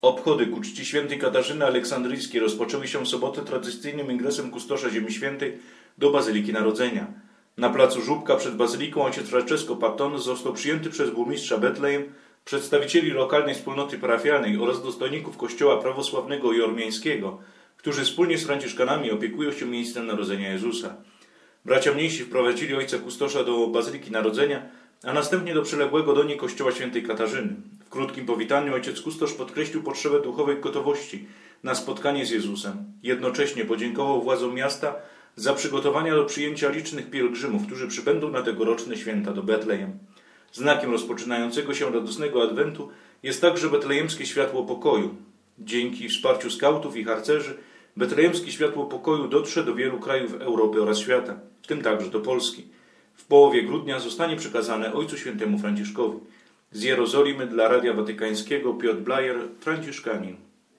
Obchody ku czci świętej Katarzyny Aleksandryjskiej rozpoczęły się w sobotę tradycyjnym ingresem kustosza Ziemi Świętej do Bazyliki Narodzenia. Na placu Żubka przed bazyliką ojciec Francesco Patton został przyjęty przez burmistrza Betlejem, przedstawicieli lokalnej wspólnoty parafialnej oraz dostojników Kościoła prawosławnego i ormiańskiego, którzy wspólnie z Franciszkanami opiekują się miejscem narodzenia Jezusa. Bracia mniejsi wprowadzili ojca kustosza do Bazyliki Narodzenia, a następnie do przyległego do niej Kościoła świętej Katarzyny. W krótkim powitaniu ojciec kustosz podkreślił potrzebę duchowej gotowości na spotkanie z Jezusem. Jednocześnie podziękował władzom miasta za przygotowania do przyjęcia licznych pielgrzymów, którzy przybędą na tegoroczne święta do Betlejem. Znakiem rozpoczynającego się radosnego adwentu jest także betlejemskie światło pokoju. Dzięki wsparciu skautów i harcerzy betlejemskie światło pokoju dotrze do wielu krajów Europy oraz świata, w tym także do Polski. W połowie grudnia zostanie przekazane Ojcu Świętemu Franciszkowi. Z Jerozolimy dla Radia Watykańskiego Piotr Blajer, Franciszkanin.